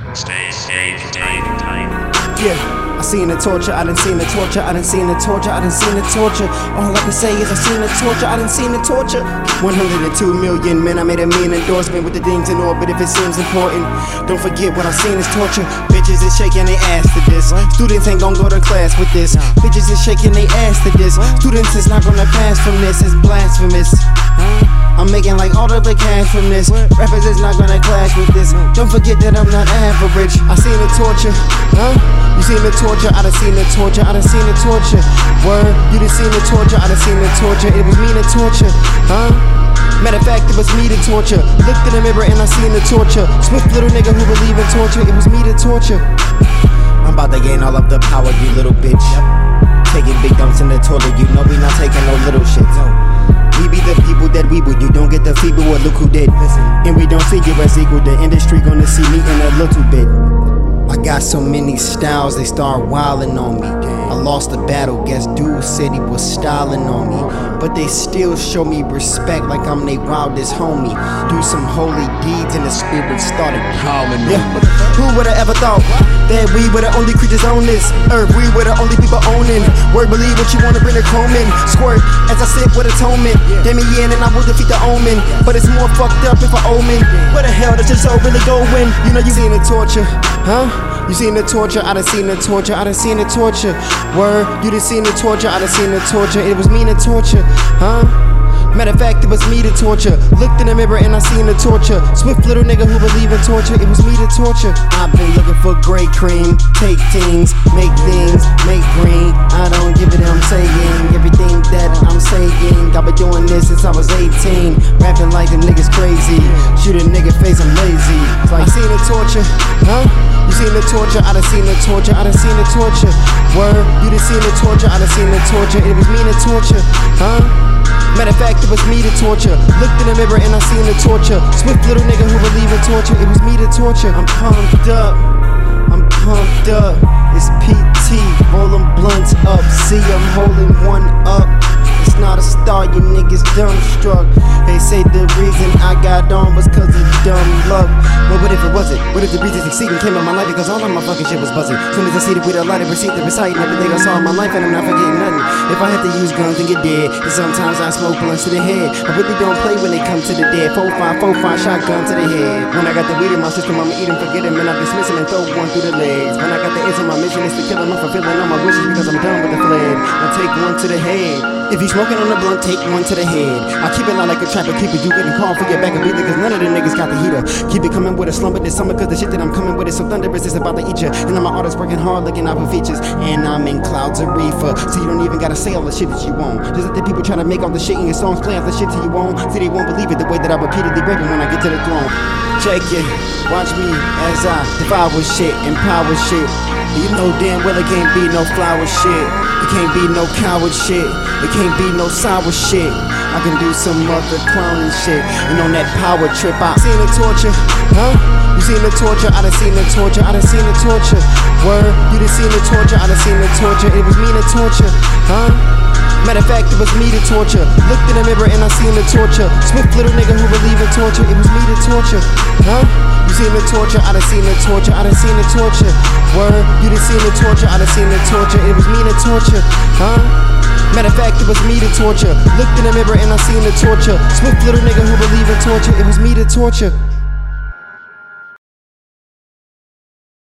Stay safe, stay tight. Yeah, I seen the torture, I done seen the torture, I done seen the torture, I done seen the torture. All I can say is I seen the torture, I done seen the torture. 102 million men, I made a mean endorsement with the things in orbit if it seems important. Don't forget what I seen is torture. Bitches is shaking their ass to this. Students ain't gon' go to class with this. Bitches is shaking their ass to this. Students is not gonna pass from this, it's blasphemous. I'm making like all of the cash from this. Rappers is not gonna clash with this. Don't forget that I'm not average. I seen the torture, You seen the torture, I done seen the torture, I done seen the torture. Word, you done seen the torture, I done seen the torture. It was me to torture, Matter of fact, it was me to torture. Looked in the mirror and I seen the torture. Swift little nigga who believe in torture. It was me to torture. I'm about to gain all of the power, you little bitch. Taking big dumps in the toilet, you know we not taking no little shit. We be the people that we would. You don't get the feeble, well look who did. And we don't see you as equal. The industry gonna see me in a little bit. I got so many styles, they start wildin' on me. I lost the battle, guess dude said he was styling on me. But they still show me respect like I'm they wildest homie. Do some holy deeds and the spirit started calling me. Who would've ever thought that we were the only creatures on this earth? We were the only people owning. Word, believe what you wanna, bring a comb in. Squirt as I sit with atonement. Get me in and I will defeat the omen. But it's more fucked up if I omen. Where the hell does your soul really go when? You know you seen the torture, You seen the torture, I done seen the torture, I done seen the torture. Word, you done seen the torture, I done seen the torture. It was me to torture, Matter of fact, it was me to torture. Looked in the mirror and I seen the torture. Swift little nigga who believe in torture. It was me to torture. I've been looking for great cream. Take things, make green. I don't give it, I'm saying everything that I'm saying. I've been doing this since I was 18. Rapping like them niggas crazy. Shoot a nigga face, I'm lazy. I seen the torture, You seen the torture, I done seen the torture, I done seen the torture. Word, you done seen the torture, I done seen the torture. It was me to torture, Matter of fact, it was me to torture. Looked in the mirror and I seen the torture. Swift little nigga who believe in torture. It was me to torture. I'm pumped up, It's PT, rolling blunts up. See, I'm holding one up. It's not a star, you niggas dumbstruck. They say the reason I got on was cause of dumb luck. But what if it wasn't? What if the reason succeeding came in my life because all of my fucking shit was buzzing? Soon as I see the with a light, I receipt the reciting everything I saw in my life and I'm not forgetting nothing. If I had to use guns and get dead, and sometimes I smoke blunts to the head. I really don't play when they come to the dead. 4-5, shotgun to the head. When I got the weed in my system, I'ma eat him, forget him, and I dismiss him and throw one through the legs. When I got the answer, my mission is to kill him. I'm fulfilling all my wishes because I'm done with the fled. I take one to the head. If you smoking on the blunt, take one to the head. I keep it loud like a trapper, keep it. You getting called for your back of breathing, cause none of the niggas got the heater. Keep it coming with a slumber this summer, cause the shit that I'm coming with is so thunderous, it's about to eat ya. And my artists working hard, looking out for features. And I'm in clouds of reefer, so you don't even gotta say all the shit that you want. Just let the people try to make all the shit in your songs, play all the shit till you won't. See, they won't believe it the way that I repeatedly rap it when I get to the throne. Check it, watch me as I devour shit, empower shit. You know damn well it can't be no flower shit. It can't be no coward shit. It can't be no sour shit. I can do some other clowning shit. And on that power trip, I seen the torture, You seen the torture, I done seen the torture, I done seen the torture. Word, you done seen the torture, I done seen the torture. It was me to torture, Matter of fact, it was me to torture. Looked in the mirror and I seen the torture. Swift little nigga who believe in torture. It was me to torture, You seen the torture, I done seen the torture, I done seen the torture. Word, you done seen the torture, I done seen the torture. It was me to torture, Matter of fact, it was me to torture. Looked in the mirror and I seen the torture. Swift little nigga who believe in torture. It was me to torture.